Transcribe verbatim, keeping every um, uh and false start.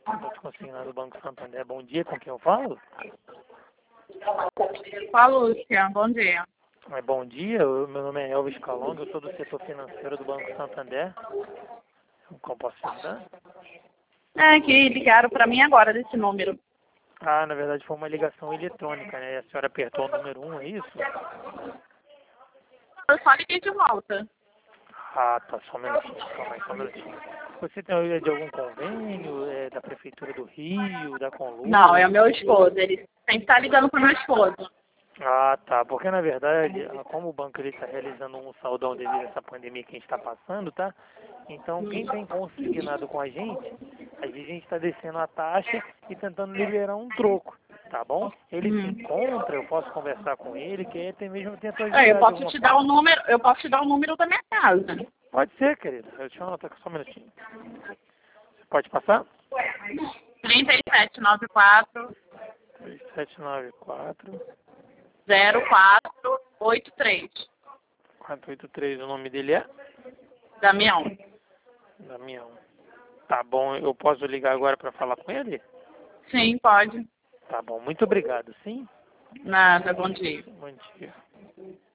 Contato consignado do Banco Santander. Bom dia, com quem eu falo? Com a Lúcia, bom dia. É, bom dia, eu- meu nome é Elvis Calonga, eu sou do setor financeiro do Banco Santander. Como posso te ajudar? É que ligaram para mim agora desse número. Ah, na verdade foi uma ligação eletrônica, né? A senhora apertou o número um, é isso? Eu só liguei de volta. Ah, tá, só um minutinho, calma aí, só um minutinho. Você tem de algum convênio, é, da Prefeitura do Rio, da Conluz? Não, é o meu esposo. Ele sempre está ligando para o meu esposo. Ah, tá. Porque na verdade, ah, como o banco está realizando um saldão devido a essa pandemia que a gente está passando, tá? Então, quem tem consignado com a gente, a gente está descendo a taxa e tentando liberar um troco, tá bom? Ele se Hum. encontra, eu posso conversar com ele, que ele até mesmo tenta É, ajudar eu de posso alguma te dar o forma. número, eu posso te dar o número da minha casa. Pode ser, querida. Eu te anoto aqui só um minutinho. Você pode passar? trinta e sete noventa e quatro, três sete nove quatro, zero quatro oito três. quatro oito três. O nome dele é? Damião. Damião. Tá bom, eu posso ligar agora para falar com ele? Sim, pode. Tá bom, muito obrigado, sim? Nada, bom dia. Bom dia.